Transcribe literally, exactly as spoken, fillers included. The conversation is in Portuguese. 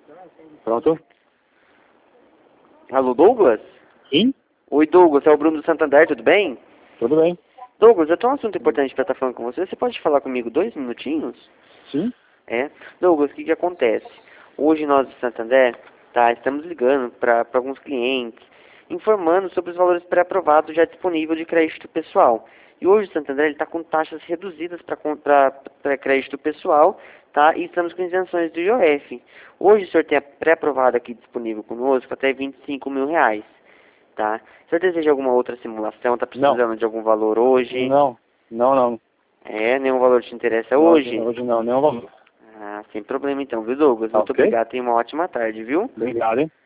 Pronto? Alô, Douglas? Sim? Oi, Douglas, é o Bruno do Santander, tudo bem? Tudo bem? Douglas, eu tenho um assunto importante para estar falando com você. Você pode falar comigo dois minutinhos? Sim? É. Douglas, o que que acontece? Hoje nós do Santander, tá, estamos ligando para alguns clientes, informando sobre os valores pré-aprovados já disponíveis de crédito pessoal. E hoje o Santander está com taxas reduzidas para crédito pessoal, tá? E estamos com isenções do I O F. Hoje o senhor tem a pré-aprovado aqui disponível conosco até vinte e cinco mil reais, tá? O senhor deseja alguma outra simulação? Está precisando Não. de algum valor hoje? Não. Não, não. É, nenhum valor te interessa Não, hoje? Hoje não, nenhum valor. Ah, sem problema então, viu, Douglas? Muito Ok? obrigado, tenha uma ótima tarde, viu? Obrigado, hein?